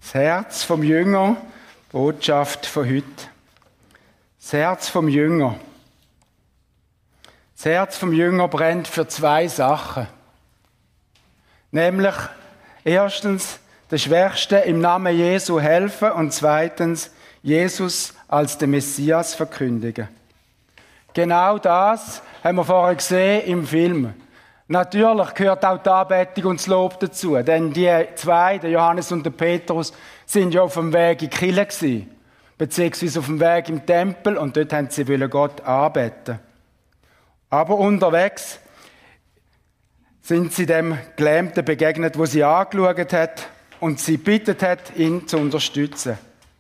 Das Herz vom Jünger, Botschaft von heute. Das Herz vom Jünger. Das Herz vom Jünger brennt für zwei Sachen. Nämlich erstens, der Schwächsten im Namen Jesu helfen und zweitens, Jesus als den Messias verkündigen. Genau das haben wir vorher gesehen im Film. Natürlich gehört auch die Anbetung und das Lob dazu, denn die zwei, der Johannes und der Petrus, sind ja auf dem Weg in die Kirche gewesen, beziehungsweise auf dem Weg im Tempel und dort haben sie Gott anbeten. Aber unterwegs sind sie dem Gelähmten begegnet, wo sie angeschaut hat und sie bittet hat, ihn zu unterstützen.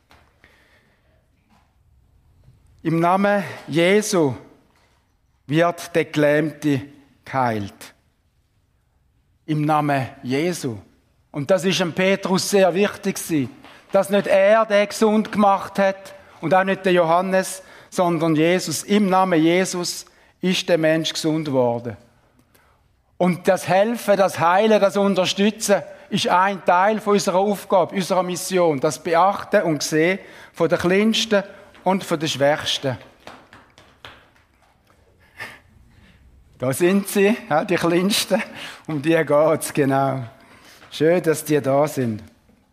Im Namen Jesu wird der Gelähmte geheilt. Im Namen Jesu. Und das ist dem Petrus sehr wichtig gewesen, dass nicht er den gesund gemacht hat und auch nicht der Johannes, sondern Jesus. Im Namen Jesus ist der Mensch gesund geworden. Und das Helfen, das Heilen, das Unterstützen ist ein Teil von unserer Aufgabe, unserer Mission. Das Beachten und Sehen von den Kleinsten und von den Schwächsten. Da sind sie, die Kleinsten, um die geht es, genau. Schön, dass die da sind.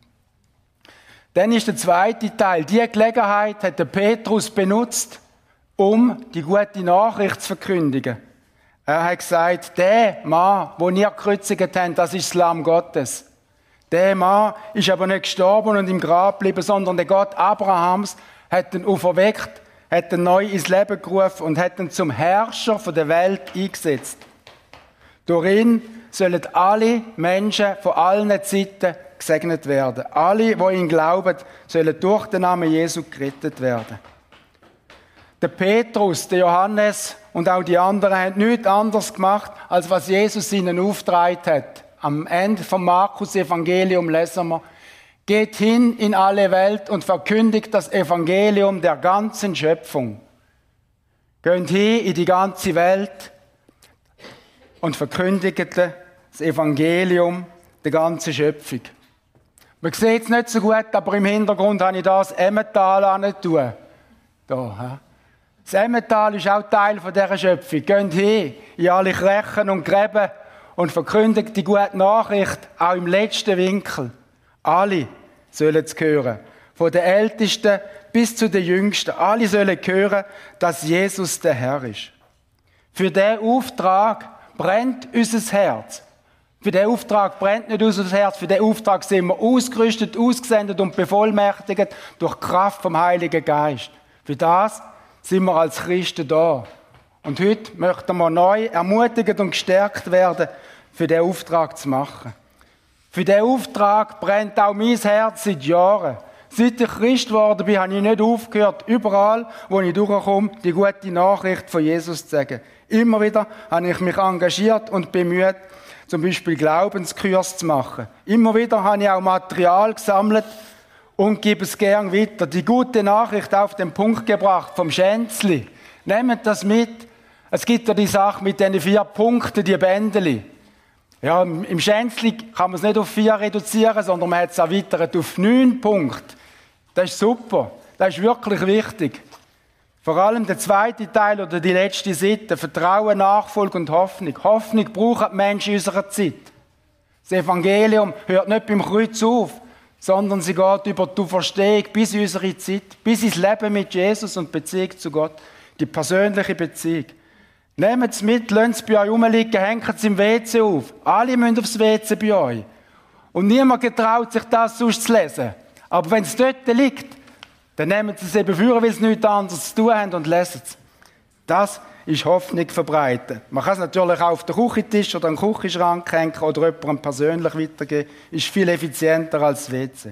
Dann ist der zweite Teil. Diese Gelegenheit hat der Petrus benutzt, um die gute Nachricht zu verkündigen. Er hat gesagt, der Mann, den ihr gekreuzigt habt, das ist das Lamm Gottes. Der Mann ist aber nicht gestorben und im Grab geblieben, sondern der Gott Abrahams hat ihn auferweckt, hat ihn neu ins Leben gerufen und hat ihn zum Herrscher der Welt eingesetzt. Durch ihn sollen alle Menschen von allen Zeiten gesegnet werden. Alle, die ihn glauben, sollen durch den Namen Jesu gerettet werden. Der Petrus, der Johannes und auch die anderen haben nichts anderes gemacht, als was Jesus ihnen aufgetragen hat. Am Ende vom Markus-Evangelium lesen wir: Geht hin in alle Welt und verkündigt das Evangelium der ganzen Schöpfung. Geht hin in die ganze Welt und verkündigt das Evangelium der ganzen Schöpfung. Man sieht es nicht so gut, aber im Hintergrund habe ich das Emmental angetan. Da, das Emmental ist auch Teil dieser Schöpfung. Geht hin in alle Kirchen und Gräben und verkündigt die gute Nachricht, auch im letzten Winkel. Alle sollen es hören. Von den Ältesten bis zu den Jüngsten. Alle sollen hören, dass Jesus der Herr ist. Für diesen Auftrag brennt unser Herz. Für diesen Auftrag brennt nicht unser Herz. Für diesen Auftrag sind wir ausgerüstet, ausgesendet und bevollmächtigt durch die Kraft vom Heiligen Geist. Für das sind wir als Christen da. Und heute möchten wir neu ermutigt und gestärkt werden, für diesen Auftrag zu machen. Für diesen Auftrag brennt auch mein Herz seit Jahren. Seit ich Christ geworden bin, habe ich nicht aufgehört, überall, wo ich durchkomme, die gute Nachricht von Jesus zu sagen. Immer wieder habe ich mich engagiert und bemüht, zum Beispiel Glaubenskurs zu machen. Immer wieder habe ich auch Material gesammelt und gebe es gern weiter. Die gute Nachricht auf den Punkt gebracht vom Schänzli. Nehmt das mit. Es gibt ja die Sache mit den 4 Punkten, die Bändeli. Ja, im Schänzli kann man es nicht auf 4 reduzieren, sondern man hat es erweitert auf 9 Punkte. Das ist super. Das ist wirklich wichtig. Vor allem der zweite Teil oder die letzte Seite. Vertrauen, Nachfolge und Hoffnung. Hoffnung brauchen die Menschen in unserer Zeit. Das Evangelium hört nicht beim Kreuz auf, sondern sie geht über die Auferstehung bis in unsere Zeit, bis ins Leben mit Jesus und die Beziehung zu Gott. Die persönliche Beziehung. Nehmt es mit, lasst es bei euch rumliegen, hängt es im WC auf. Alle müssen aufs WC bei euch. Und niemand getraut sich das sonst zu lesen. Aber wenn es dort liegt, dann nehmt es eben für, weil es nichts anderes zu tun haben und lesen es. Das ist Hoffnung verbreiten. Man kann es natürlich auch auf den Küchentisch oder einen Küchenschrank hängen oder jemandem persönlich weitergeben. Ist viel effizienter als das WC.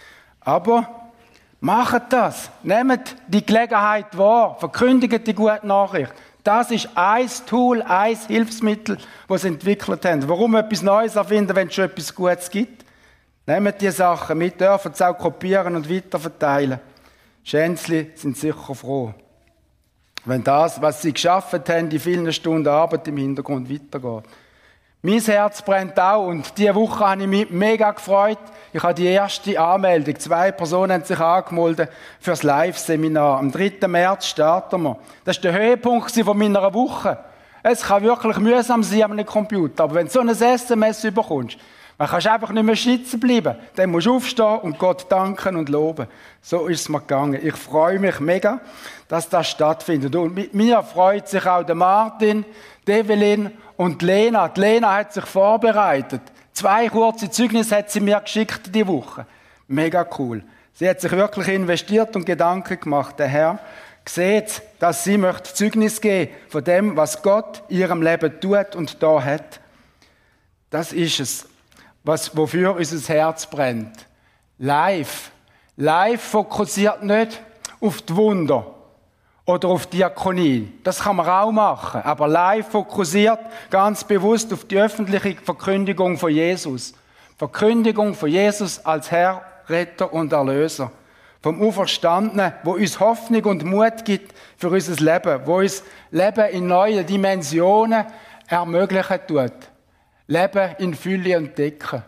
Aber macht das. Nehmt die Gelegenheit wahr. Verkündigt die gute Nachricht. Das ist ein Tool, ein Hilfsmittel, das sie entwickelt haben. Warum etwas Neues erfinden, wenn es schon etwas Gutes gibt? Nehmt die Sachen mit, dürfen es auch kopieren und weiterverteilen. Schänzli sind sicher froh, wenn das, was sie geschaffen haben, in vielen Stunden Arbeit im Hintergrund weitergeht. Mein Herz brennt auch und diese Woche habe ich mich mega gefreut. Ich habe die erste Anmeldung. 2 Personen haben sich angemeldet für das Live-Seminar. Am 3. März starten wir. Das war der Höhepunkt von meiner Woche. Es kann wirklich mühsam sein an einem Computer, aber wenn du so ein SMS bekommst, dann kannst du einfach nicht mehr sitzen bleiben. Dann musst du aufstehen und Gott danken und loben. So ist es mir gegangen. Ich freue mich mega, dass das stattfindet. Und mit mir freut sich auch der Martin, die Evelyn und die Lena. Die Lena hat sich vorbereitet. 2 kurze Zeugnisse hat sie mir geschickt diese Woche. Mega cool. Sie hat sich wirklich investiert und Gedanken gemacht. Der Herr sieht, dass sie möchte Zeugnis geben von dem, was Gott in ihrem Leben tut und da hat. Das ist es, wofür unser Herz brennt. Live. Live fokussiert nicht auf die Wunder oder auf die Diakonie. Das kann man auch machen. Aber live fokussiert ganz bewusst auf die öffentliche Verkündigung von Jesus. Verkündigung von Jesus als Herr, Retter und Erlöser. Vom Auferstandenen, wo uns Hoffnung und Mut gibt für unser Leben, wo uns Leben in neuen Dimensionen ermöglichen tut. Leben in Fülle und Decke.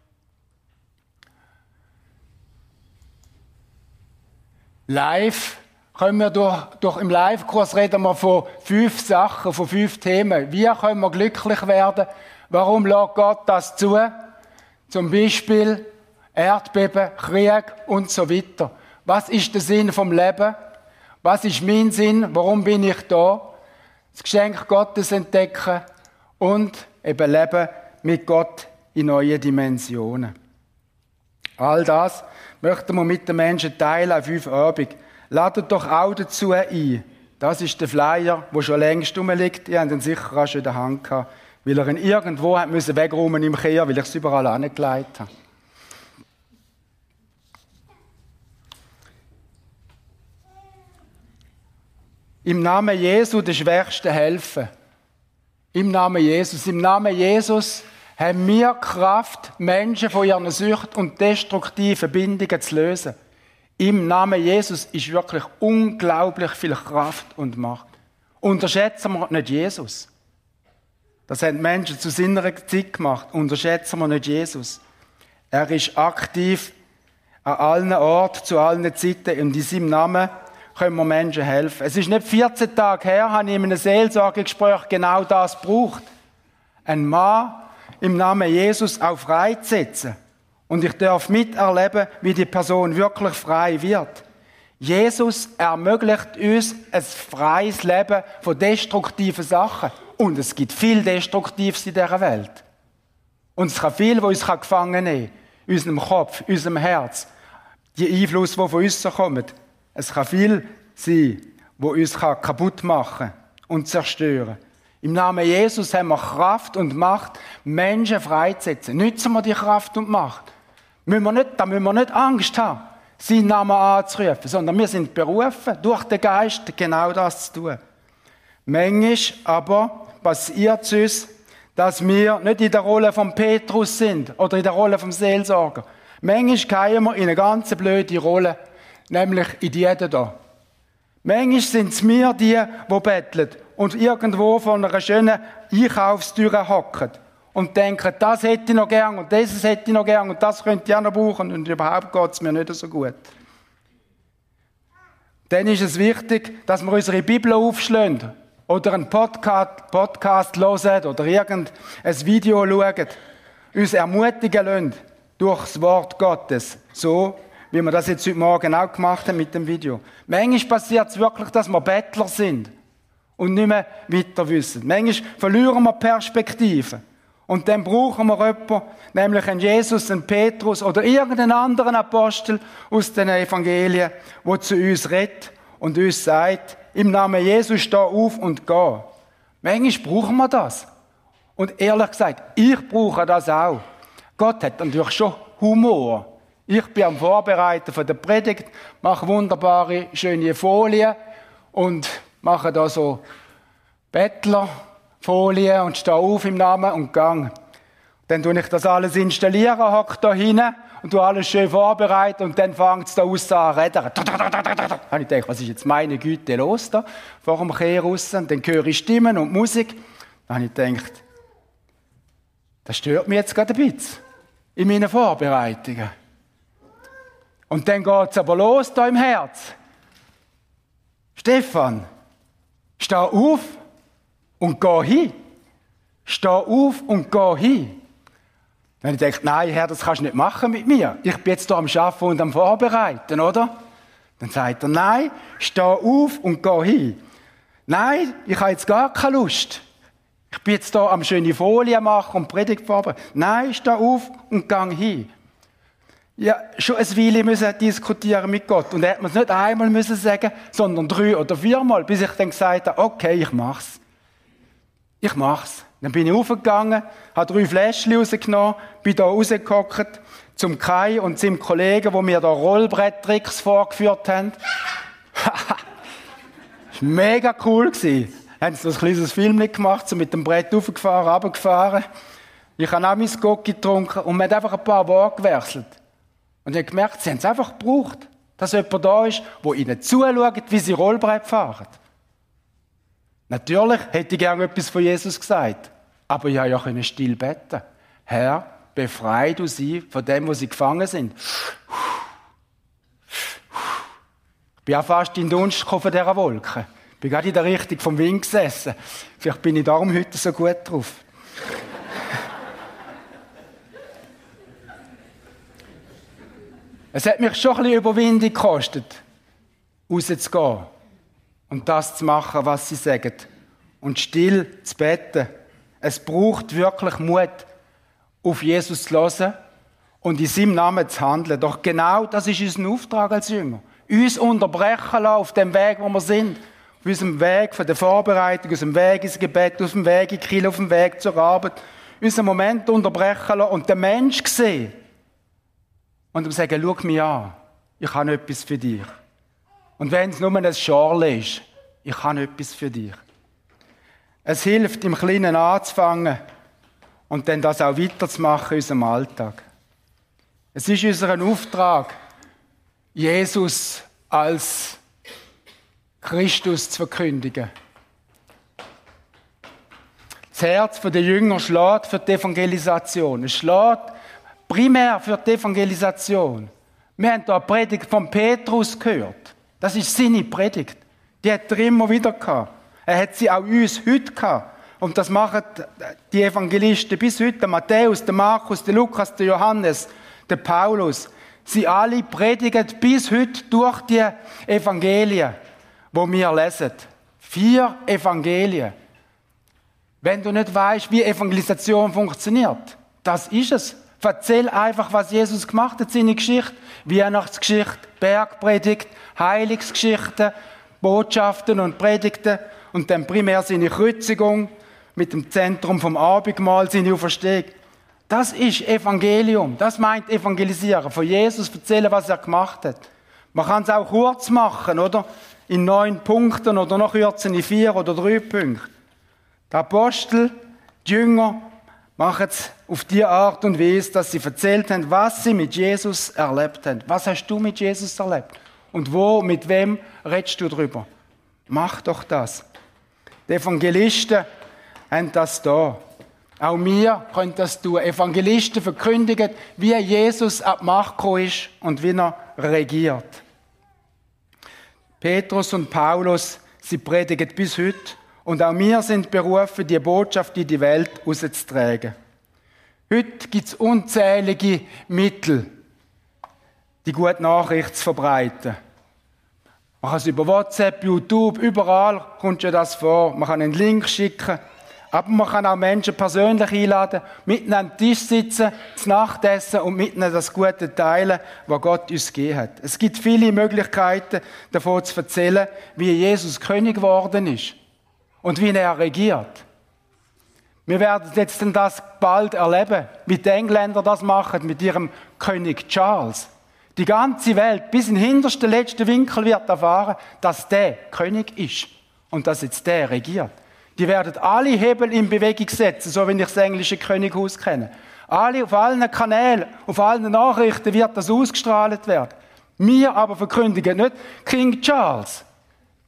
Live können wir im Live-Kurs reden wir von 5 Sachen, von 5 Themen. Wie können wir glücklich werden? Warum lässt Gott das zu? Zum Beispiel Erdbeben, Krieg und so weiter. Was ist der Sinn vom Leben? Was ist mein Sinn? Warum bin ich da? Das Geschenk Gottes entdecken und eben Leben mit Gott in neuen Dimensionen. All das möchten wir mit den Menschen teilen an 5 Abend. Ladet doch auch dazu ein. Das ist der Flyer, der schon längst rumliegt. Ihr habt ihn sicher auch schon in der Hand gehabt, weil er ihn irgendwo wegräumen im Kehr, weil ich es überall angelegt habe. Im Namen Jesu der Schwächsten helfen. Im Namen Jesus. Im Namen Jesus haben wir Kraft, Menschen von ihren Süchten und destruktiven Bindungen zu lösen. Im Namen Jesus ist wirklich unglaublich viel Kraft und Macht. Unterschätzen wir nicht Jesus. Das haben Menschen zu seiner Zeit gemacht. Unterschätzen wir nicht Jesus. Er ist aktiv an allen Orten, zu allen Zeiten und in seinem Namen können wir Menschen helfen. Es ist nicht 14 Tage her, habe ich in einem Seelsorgegespräch genau das gebraucht. Ein Mann im Namen Jesus auch freizusetzen. Und ich darf miterleben, wie die Person wirklich frei wird. Jesus ermöglicht uns ein freies Leben von destruktiven Sachen. Und es gibt viel Destruktives in dieser Welt. Und es kann viel, was uns gefangen nehmen kann. In unserem Kopf, in unserem Herz. Die Einflüsse, die von außen kommen. Es kann viel sein, was uns kaputt machen und zerstören. Im Namen Jesus haben wir Kraft und Macht, Menschen freizusetzen. Nützen wir die Kraft und Macht. Da müssen wir nicht Angst haben, seinen Namen anzurufen, sondern wir sind berufen, durch den Geist genau das zu tun. Manchmal aber passiert es uns, dass wir nicht in der Rolle von Petrus sind oder in der Rolle vom Seelsorger. Manchmal fallen wir in eine ganz blöde Rolle, nämlich in die da. Manchmal sind es wir die betteln und irgendwo von einer schönen Einkaufstür hocken und denken, das hätte ich noch gern und dieses hätte ich noch gern und das könnte ich auch noch brauchen und überhaupt geht es mir nicht so gut. Dann ist es wichtig, dass wir unsere Bibel aufschlagen oder einen Podcast hören oder irgendein Video schauen, uns ermutigen lassen durch das Wort Gottes, so wie wir das jetzt heute Morgen auch gemacht haben mit dem Video. Manchmal passiert es wirklich, dass wir Bettler sind und nicht mehr weiter wissen. Manchmal verlieren wir Perspektiven. Und dann brauchen wir jemanden, nämlich einen Jesus, einen Petrus oder irgendeinen anderen Apostel aus den Evangelien, der zu uns redet und uns sagt, im Namen Jesus steh auf und geh. Manchmal brauchen wir das. Und ehrlich gesagt, ich brauche das auch. Gott hat natürlich schon Humor. Ich bin am Vorbereiten von der Predigt, mache wunderbare, schöne Folien und mache da so Bettlerfolien und stehe auf im Namen und gang. Dann tue ich das alles installieren, hocke da hinten und tue alles schön vorbereiten und dann fängt es da aus an zu reden. Dann habe ich gedacht, was ist jetzt meine Güte los da vor dem Kehr raus? Und dann höre ich Stimmen und Musik. Dann habe ich gedacht, Das stört mich jetzt gerade ein bisschen in meinen Vorbereitungen. Und dann geht es aber los da im Herz. Stefan, steh auf und geh hin. Steh auf und geh hin. Wenn ich denke, nein, Herr, das kannst du nicht machen mit mir. Ich bin jetzt hier am Arbeiten und am Vorbereiten, oder? Dann sagt er, nein, steh auf und geh hin. Nein, ich habe jetzt gar keine Lust. Ich bin jetzt hier am schöne Folie machen und Predigt vorbereiten. Nein, steh auf und geh hin. Ja, schon ein Weile müssen diskutieren mit Gott. Und er hat mir es nicht einmal müssen sagen, sondern 3 oder 4 Mal, bis ich dann gesagt habe, okay, ich mach's. Ich mach's. Dann bin ich aufgegangen, habe 3 Fläschchen rausgenommen, bin da rausgehockt zum Kai und seinem Kollegen, die mir da Rollbretttricks vorgeführt haben. Das war mega cool. Haben sie so ein kleines Film gemacht, so mit dem Brett raufgefahren, runtergefahren. Ich habe auch mein Gocki getrunken und man hat einfach ein paar Worte gewechselt. Und ich habe gemerkt, sie haben es einfach gebraucht, dass jemand da ist, der ihnen zuschaut, wie sie Rollbrett fahren. Natürlich hätte ich gerne etwas von Jesus gesagt, aber ich konnte ja still beten. Herr, befreie du sie von dem, wo sie gefangen sind. Ich bin auch fast in den Dunst gekommen von dieser Wolke. Ich bin gerade in der Richtung vom Wind gesessen. Vielleicht bin ich darum heute so gut drauf. Es hat mich schon ein bisschen Überwindung gekostet, rauszugehen und das zu machen, was sie sagen. Und still zu beten. Es braucht wirklich Mut, auf Jesus zu hören und in seinem Namen zu handeln. Doch genau das ist unser Auftrag als Jünger. Uns unterbrechen lassen auf dem Weg, wo wir sind. Auf unserem Weg von der Vorbereitung, auf unserem Weg ins Gebet, auf dem Weg in die Kirche, auf dem Weg zur Arbeit. Unseren Moment unterbrechen lassen und den Menschen sehen. Und ihm sagen, schau mich an, ich habe etwas für dich. Und wenn es nur ein Schorle ist, ich habe etwas für dich. Es hilft, im Kleinen anzufangen und dann das auch weiterzumachen in unserem Alltag. Es ist unser Auftrag, Jesus als Christus zu verkündigen. Das Herz der Jünger schlägt für die Evangelisation. Es schlägt primär für die Evangelisation. Wir haben hier eine Predigt von Petrus gehört. Das ist seine Predigt. Die hat er immer wieder gehabt. Er hat sie auch uns heute gehabt. Und das machen die Evangelisten bis heute. Der Matthäus, der Markus, der Lukas, der Johannes, der Paulus. Sie alle predigen bis heute durch die Evangelien, die wir lesen. 4 Evangelien. Wenn du nicht weißt, wie Evangelisation funktioniert, das ist es. Erzähl einfach, was Jesus gemacht hat, seine Geschichte. Weihnachtsgeschichte, Bergpredigt, Heilungsgeschichten, Botschaften und Predigten. Und dann primär seine Kreuzigung mit dem Zentrum vom Abendmahl, seine Auferstehung. Das ist Evangelium. Das meint Evangelisieren. Von Jesus erzählen, was er gemacht hat. Man kann es auch kurz machen, oder? In 9 Punkten oder noch kürzer in 4 oder 3 Punkten. Die Apostel, die Jünger, machen es auf die Art und Weise, dass sie erzählt haben, was sie mit Jesus erlebt haben. Was hast du mit Jesus erlebt? Und wo, mit wem redest du drüber? Mach doch das. Die Evangelisten haben das da. Auch wir können das tun. Evangelisten verkündigen, wie Jesus ab Macht gekommen ist und wie er regiert. Petrus und Paulus, sie predigen bis heute. Und auch wir sind berufen, die Botschaft in die Welt rauszutragen. Heute gibt es unzählige Mittel, die gute Nachricht zu verbreiten. Man kann es über WhatsApp, YouTube, überall kommt schon das vor. Man kann einen Link schicken. Aber man kann auch Menschen persönlich einladen, mitten am Tisch sitzen, zu Nacht essen und mitten das Gute teilen, was Gott uns gegeben hat. Es gibt viele Möglichkeiten, davon zu erzählen, wie Jesus König geworden ist und wie er regiert. Wir werden jetzt das bald erleben, wie die Engländer das machen mit ihrem König Charles. Die ganze Welt bis in den hintersten, letzten Winkel wird erfahren, dass der König ist und dass jetzt der regiert. Die werden alle Hebel in Bewegung setzen, so wie ich das englische Könighaus kenne. Alle, auf allen Kanälen, auf allen Nachrichten wird das ausgestrahlt werden. Wir aber verkündigen nicht King Charles.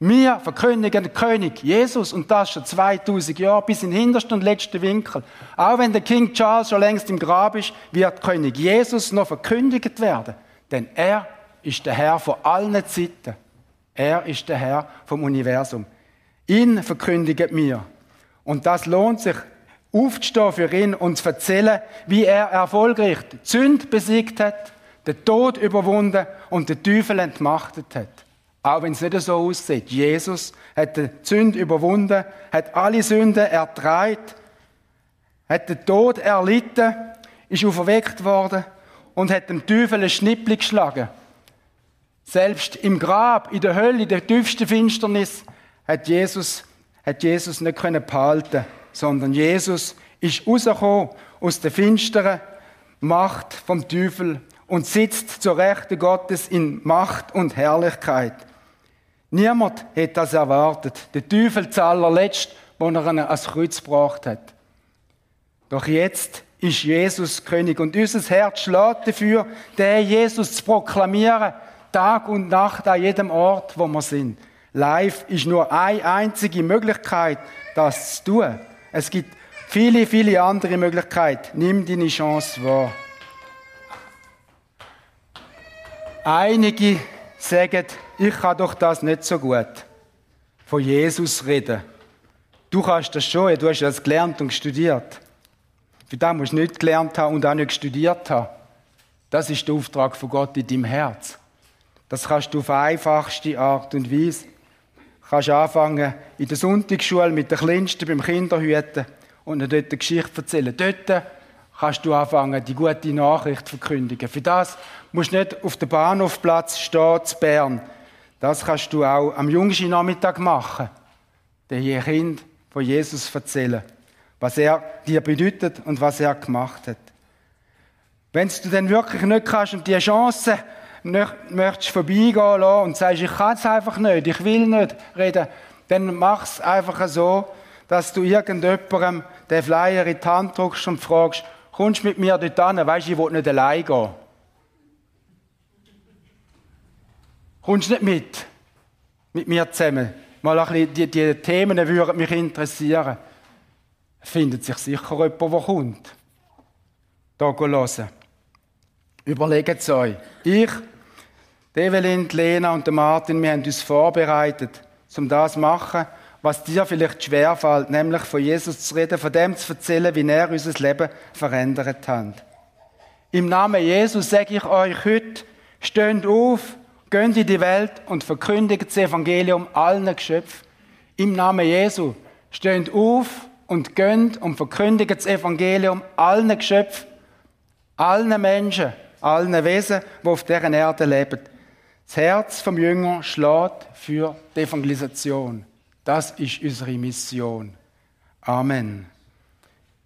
Wir verkündigen den König Jesus und das schon 2000 Jahre bis in den hintersten und letzten Winkel. Auch wenn der King Charles schon längst im Grab ist, wird König Jesus noch verkündigt werden. Denn er ist der Herr von allen Zeiten. Er ist der Herr vom Universum. Ihn verkündigen wir. Und das lohnt sich, aufzustehen für ihn und zu erzählen, wie er erfolgreich die Sünde besiegt hat, den Tod überwunden und den Teufel entmachtet hat. Auch wenn es nicht so aussieht. Jesus hat die Sünde überwunden, hat alle Sünden ertragen, hat den Tod erlitten, ist auferweckt worden und hat dem Teufel ein Schnippli geschlagen. Selbst im Grab, in der Hölle, in der tiefsten Finsternis, hat Jesus nicht behalten, sondern Jesus ist rausgekommen aus der finsteren Macht vom Teufel und sitzt zur Rechten Gottes in Macht und Herrlichkeit. Niemand hätte das erwartet. Der Teufel zuallerletzt, wo er ihn ans Kreuz gebracht hat. Doch jetzt ist Jesus König und unser Herz schlägt dafür, den Jesus zu proklamieren, Tag und Nacht an jedem Ort, wo wir sind. Live ist nur eine einzige Möglichkeit, das zu tun. Es gibt viele, viele andere Möglichkeiten. Nimm deine Chance wahr. Einige sagen, ich kann doch das nicht so gut. Von Jesus reden. Du kannst das schon, du hast das gelernt und studiert. Für das musst du nicht gelernt haben und auch nicht studiert haben. Das ist der Auftrag von Gott in deinem Herz. Das kannst du auf einfachste Art und Weise. Du kannst anfangen in der Sonntagsschule mit den Kleinsten beim Kinderhüten und ihnen dort eine Geschichte erzählen. Dort kannst du anfangen, die gute Nachricht zu verkündigen. Für das musst du nicht auf dem Bahnhofplatz stehen zu Bern. Das kannst du auch am Jungschen-Nachmittag machen. Den Kind von Jesus erzählen. Was er dir bedeutet und was er gemacht hat. Wenn du dann wirklich nicht kannst und die Chance möchtest vorbeigehen lassen und sagst, ich kann es einfach nicht, ich will nicht reden, dann mach es einfach so, dass du irgendjemandem den Flyer in die Hand drückst und fragst, kommst du mit mir dort hin? Weisst du, ich will nicht allein gehen. Kommst du nicht mit mir zusammen? Mal ein bisschen, die Themen würden mich interessieren. Findet sich sicher jemand, der kommt. Hier hören. Überlegt es euch. Ich, Evelyn, Lena und Martin, wir haben uns vorbereitet, um das zu machen, was dir vielleicht schwerfällt, nämlich von Jesus zu reden, von dem zu erzählen, wie er unser Leben verändert hat. Im Namen Jesus sage ich euch heute, steht auf, geht in die Welt und verkündigt das Evangelium allen Geschöpfen. Im Namen Jesu, steht auf und geht und verkündigt das Evangelium allen Geschöpfen, allen Menschen, allen Wesen, die auf dieser Erde leben. Das Herz vom Jünger schlägt für die Evangelisation. Das ist unsere Mission. Amen.